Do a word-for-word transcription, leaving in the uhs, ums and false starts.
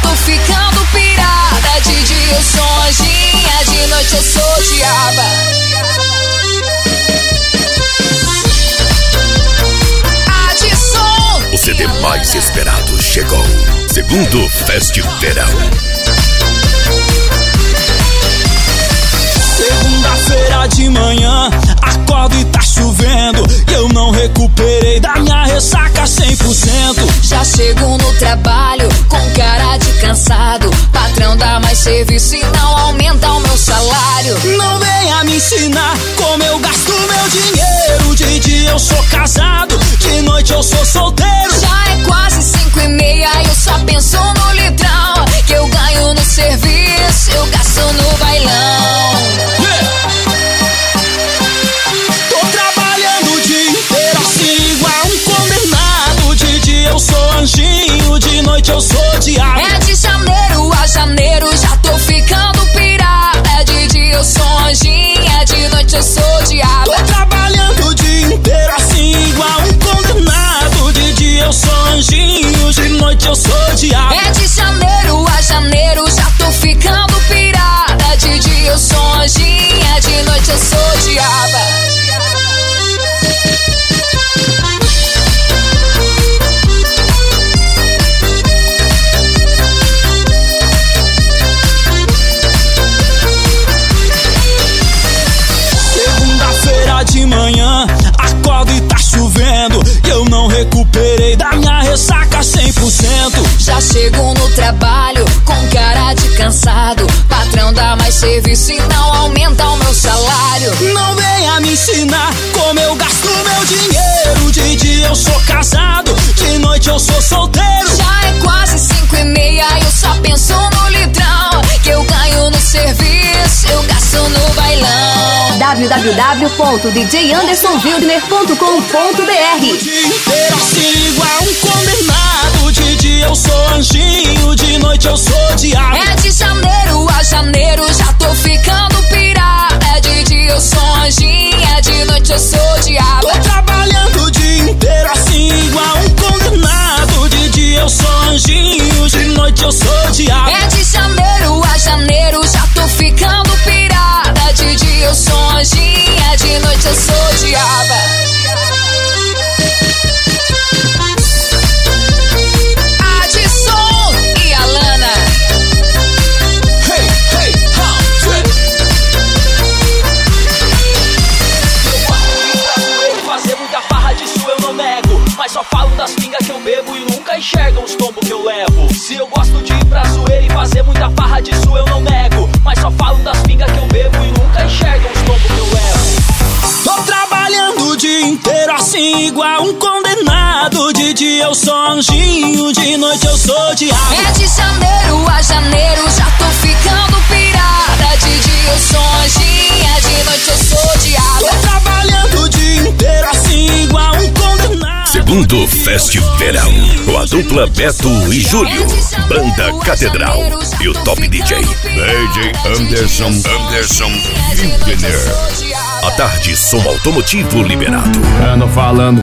tô ficando pirada. De dia eu sou anjinha, de noite eu sou diaba. Adson. O C D mais esperado chegou. Segundo Festiverão. Segunda-feira de manhã, acordo e tá chovendo, e eu não recuperei da minha ressaca cem por cento. Já chego no trabalho com cara de cansado. Patrão dá mais serviço e não aumenta o meu salário. Não venha me ensinar como eu gasto meu dinheiro. De dia eu sou casado, de noite eu sou solteiro. Já é quase cinco e meia e eu só penso no litrão que eu ganho no serviço, eu gasto no bailão. Yeah. Tô trabalhando o dia inteiro assim igual um condenado. De dia eu sou anjinho, de noite eu sou diabo. É de janeiro a janeiro, já tô ficando pirada. É de dia eu sou anjinha, de noite eu sou diabo. Tô trabalhando o dia inteiro assim igual um condenado. De dia eu sou anjinho, de noite eu sou diabo. É de janeiro a janeiro, já tô ficando pirada. De dia eu sou anjinha, de noite eu sou diaba. De manhã, acordo e tá chovendo, e eu não recuperei da minha ressaca cem por cento. Já chego no trabalho com cara de cansado. Patrão dá mais serviço e não aumenta o meu salário. Não venha me ensinar como eu gasto meu dinheiro. De dia eu sou casado, de noite eu sou solteiro. Já é quase cinco e meia e eu só penso no litrão que eu ganho no serviço, eu gasto no bailão. w w w ponto d j anderson wildner ponto com ponto b r. O dia inteiro assim igual um condenado. De dia eu sou anjinho, de noite eu sou diabo. É de janeiro a janeiro, já tô ficando pirada. É de dia eu sou anjinha, de noite eu sou diabo. Tô trabalhando o dia inteiro assim igual um condenado. De dia eu sou anjinho, de noite eu sou diabo. É de janeiro a janeiro, já tô ficando pirada. De dia eu sou anjinha, de noite eu sou diaba. Adson e Alana. Hey, hey, how, yeah. Eu fazer muita farra disso eu não nego, mas só falo das pingas que eu bebo e nunca enxergam os tombos que eu levo. Se eu gosto de ir pra zoeira e fazer muita farra disso eu não nego, mas só falo das pingas que eu bebo e nunca enxergam os tombos que eu levo. Tô trabalhando o dia inteiro assim igual um condenado. De dia eu sou anjinho, de noite eu sou diabo. É de janeiro a janeiro, já tô ficando pirada. De dia eu sou anjinha, de noite eu sou diabo. Tô trabalhando o dia inteiro assim igual um condenado. Segundo Festiverão, com a dupla Beto e Júlio, Banda Catedral e o top D J D J Anderson Anderson Wildner. À tarde, som automotivo liberado. Ando falando